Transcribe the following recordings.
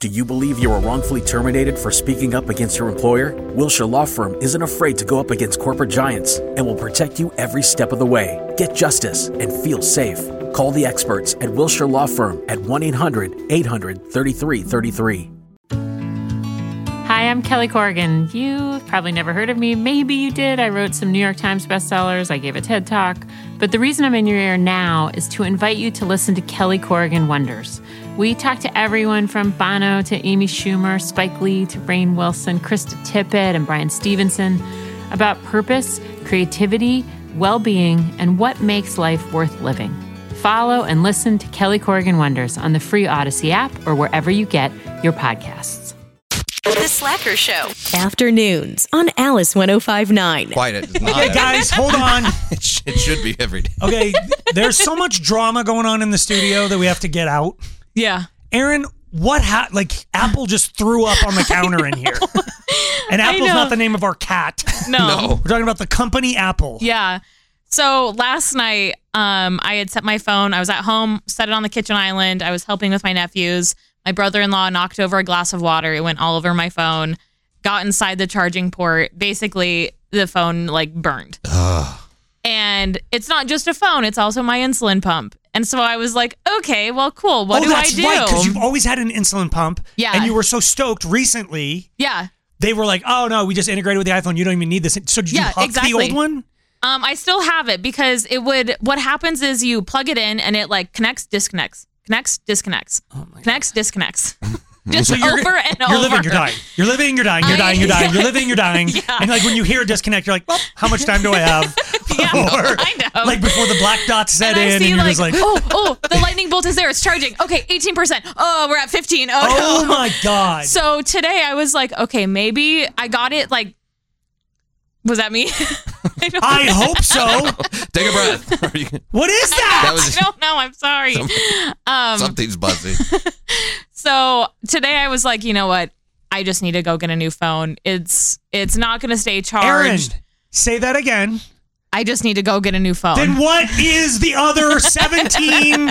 Do you believe you were wrongfully terminated for speaking up against your employer? Wilshire Law Firm isn't afraid to go up against corporate giants and will protect you every step of the way. Get justice and feel safe. Call the experts at Wilshire Law Firm at 1-800-800-3333. Hi, I'm Kelly Corrigan. You've probably never heard of me. Maybe you did. I wrote some New York Times bestsellers. I gave a TED Talk. But the reason I'm in your ear now is to invite you to listen to Kelly Corrigan Wonders. We talk to everyone from Bono to Amy Schumer, Spike Lee to Rainn Wilson, Krista Tippett, and Brian Stevenson about purpose, creativity, well-being, and what makes life worth living. Follow and listen to Kelly Corrigan Wonders on the free Odyssey app or wherever you get your podcasts. The Slacker Show. Afternoons on Alice 105.9. Quiet. Okay, guys, hold on. It should be every day. Okay, there's so much drama going on in the studio that we have to get out. Yeah. Aaron, Apple just threw up on the counter in here. And Apple's not the name of our cat. No. We're talking about the company Apple. Yeah. So last night, I had set my phone. I was at home, set it on the kitchen island. I was helping with my nephews. My brother-in-law knocked over a glass of water. It went all over my phone. Got inside the charging port. Basically, the phone burned. And it's not just a phone. It's also my insulin pump. And so I was like, okay, well, cool. What do I do? Oh, that's right, because you've always had an insulin pump. Yeah. And you were so stoked recently. Yeah. They were like, oh, no, we just integrated with the iPhone. You don't even need this. So did you huck the old one? I still have it because what happens is you plug it in and it connects, disconnects. Connects, disconnects. Oh Connects, disconnects. Just so over and over. You're living, you're dying. You're living, you're dying. You're dying, you're dying. You're living, you're dying. Yeah. And when you hear a disconnect, you're like, well, how much time do I have? Yeah, I know. Before the black dots set in, and you're just like, oh, the lightning bolt is there. It's charging. Okay, 18%. Oh, we're at 15. Oh, no. My God. So today I was like, okay, maybe I got it. Was that me? I hope so. Take a breath. What is that? I don't know. I'm sorry. Something's buzzy. So today I was like, you know what? I just need to go get a new phone. It's not going to stay charged. Aaron, say that again. I just need to go get a new phone. Then what is the other 17?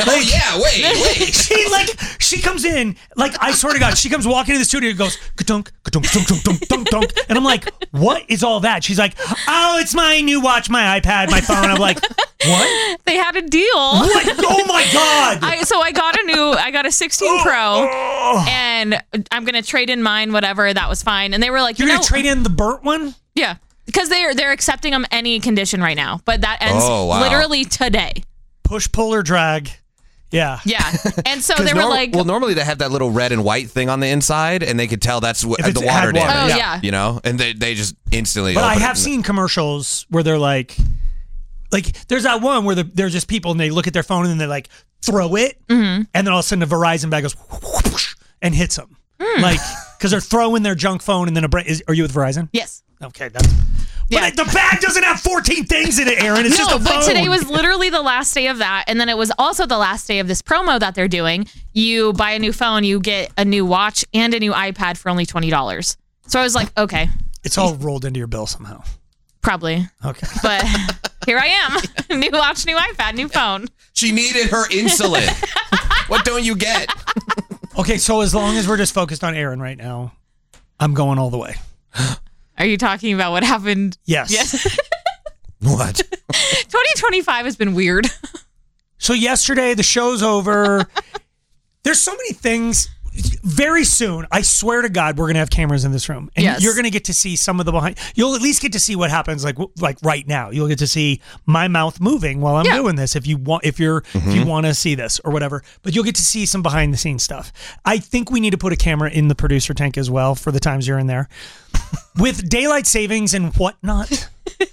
Wait. She comes in, I swear to God, she comes walking into the studio and goes, ka-dunk, ka-dunk, dunk, dunk, dunk, dunk, dunk. And I'm like, what is all that? She's like, oh, it's my new watch, my iPad, my phone. I'm like, what? They had a deal. What? Oh my God. I got a 16 Pro and I'm going to trade in mine, whatever. That was fine. And they were like, you're going to trade in the burnt one? Yeah. Because they're accepting them any condition right now. But that ends literally today. Push, pull, or drag. Yeah. Yeah. And so they were like... Well, normally they have that little red and white thing on the inside, and they could tell that's the water damage. Oh, yeah. You know? And they just instantly... But I have seen commercials where they're like, there's that one where there's just people, and they look at their phone, and they, throw it, and then all of a sudden a Verizon bag goes whoosh, and hits them. Because they're throwing their junk phone, and then are you with Verizon? Yes. Okay, But the bag doesn't have 14 things in it, Aaron. It's just a phone. But today was literally the last day of that. And then it was also the last day of this promo that they're doing. You buy a new phone, you get a new watch and a new iPad for only $20. So I was like, okay. It's all rolled into your bill somehow. Probably. Okay. But here I am. New watch, new iPad, new phone. She needed her insulin. What don't you get? Okay, so as long as we're just focused on Aaron right now, I'm going all the way. Are you talking about what happened? Yes. What? 2025 has been weird. So yesterday, the show's over. There's so many things. Very soon, I swear to God, we're going to have cameras in this room. And you're going to get to see some of the behind. You'll at least get to see what happens like right now. You'll get to see my mouth moving while I'm doing this if you want to see this or whatever. But you'll get to see some behind the scenes stuff. I think we need to put a camera in the producer tank as well for the times you're in there. With daylight savings and whatnot,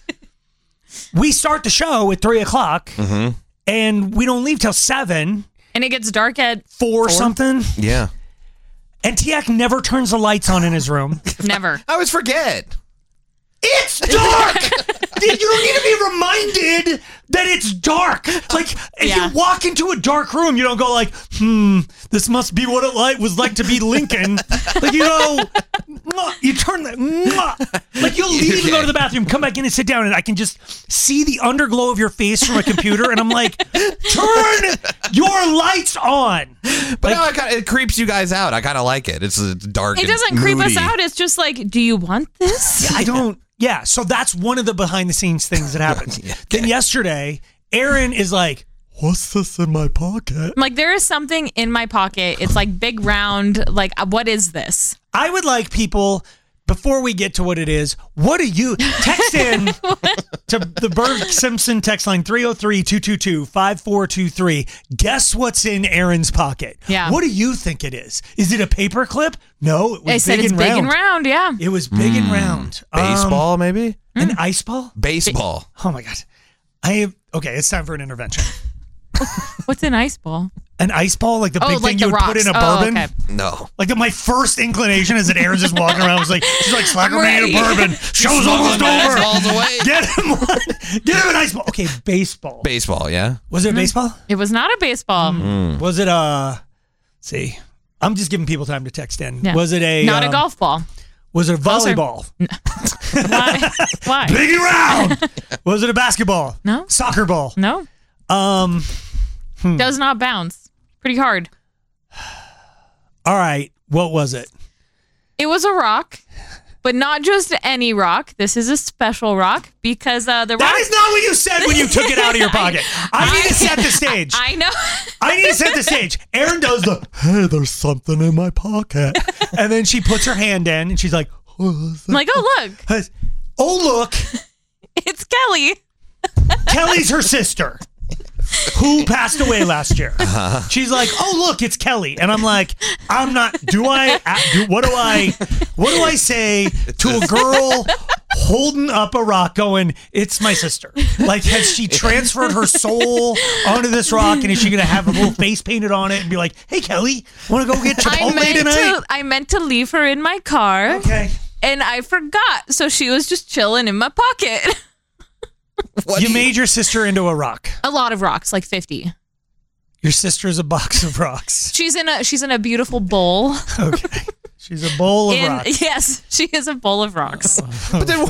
we start the show at 3:00 and we don't leave till 7. And it gets dark at 4 something. Yeah. And Tiak never turns the lights on in his room. Never. I always forget. It's dark! You don't need to be reminded that it's dark. If you walk into a dark room, you don't go like, this must be what it was like to be Lincoln. you turn that, like you'll leave and go to the bathroom, come back in and sit down, and I can just see the underglow of your face from a computer, and I'm like, turn your lights on. But no, it creeps you guys out. I kind of like it. It's dark. It doesn't creep us out. It's just like, do you want this? Yeah, I don't. Yeah, so that's one of the behind the scenes things that happens. Then yesterday, Aaron is like, what's this in my pocket? I'm like, there is something in my pocket. It's like big round. Like, what is this? I would like people, before we get to what it is, what do you text in to the Berg Simpson text line 303-222-5423. Guess what's in Aaron's pocket? Yeah. What do you think it is? Is it a paper clip? No, it was I said big it's and big round. and round. Yeah. It was big and round. Baseball, maybe? An ice ball? Baseball. Oh my God. Okay, it's time for an intervention. What's an ice ball? An ice ball, like the big like thing the you would put in a rocks. bourbon? Okay. No. Like my first inclination is that Aaron's just walking around was like, she's like, Slacker made a bourbon. Show's almost over. Balls away. Get him an ice ball. Okay, baseball. Baseball, yeah. Was it a baseball? It was not a baseball. Was it see, I'm just giving people time to text in. Yeah. Was it Not a golf ball. Was it a Closer. volleyball? Why? Big and round. Was it a basketball? No. Soccer ball? No. Does not bounce. Pretty hard. All right. What was it? It was a rock, but not just any rock. This is a special rock because the rock. That is not what you said when you took it out of your pocket. I need to set the stage. I know. I need to set the stage. Erin does the, hey, there's something in my pocket. And then she puts her hand in and she's like, I'm like, oh, look. Oh, look. It's Kelly. Kelly's her sister who passed away last year. She's like, oh, look, it's Kelly. And I'm like, what do I say to a girl holding up a rock going, it's my sister? Like, has she transferred her soul onto this rock, and is she going to have a little face painted on it and be like, hey, Kelly, want to go get Chipotle tonight? I meant to leave her in my car. Okay. And I forgot. So she was just chilling in my pocket. You made your sister into a rock. A lot of rocks, like 50. Your sister is a box of rocks. She's in a beautiful bowl. Okay. She's a bowl of rocks. Yes, she is a bowl of rocks. But then,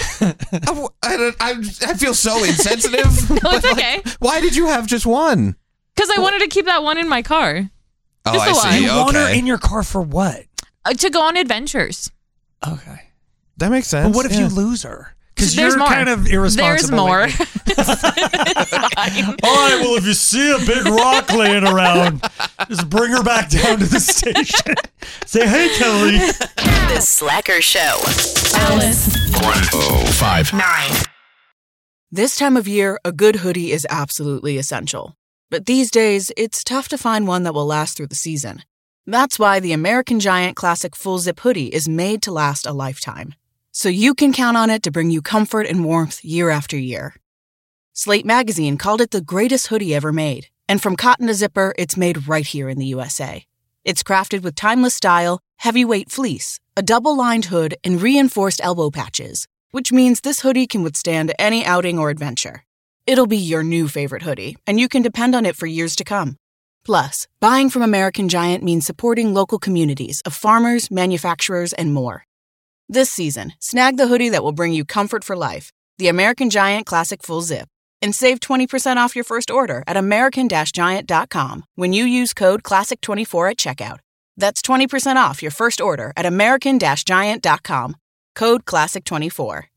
I feel so insensitive. No, it's okay. Why did you have just one? Because I wanted to keep that one in my car. Oh, Just the I one. see. You want her Okay. in your car for what? To go on adventures. Okay. That makes sense. But what if you lose her? Because There's you're more. kind of irresponsible. There's more. lately. It's fine. All right, well, if you see a big rock laying around, just bring her back down to the station. Say, hey, Kelly. The Slacker Show. Alice. 105.9. This time of year, a good hoodie is absolutely essential. But these days, it's tough to find one that will last through the season. That's why the American Giant Classic Full Zip Hoodie is made to last a lifetime. So you can count on it to bring you comfort and warmth year after year. Slate Magazine called it the greatest hoodie ever made. And from cotton to zipper, it's made right here in the USA. It's crafted with timeless style, heavyweight fleece, a double-lined hood, and reinforced elbow patches, which means this hoodie can withstand any outing or adventure. It'll be your new favorite hoodie, and you can depend on it for years to come. Plus, buying from American Giant means supporting local communities of farmers, manufacturers, and more. This season, snag the hoodie that will bring you comfort for life, the American Giant Classic Full Zip, and save 20% off your first order at american-giant.com when you use code CLASSIC24 at checkout. That's 20% off your first order at american-giant.com, code CLASSIC24.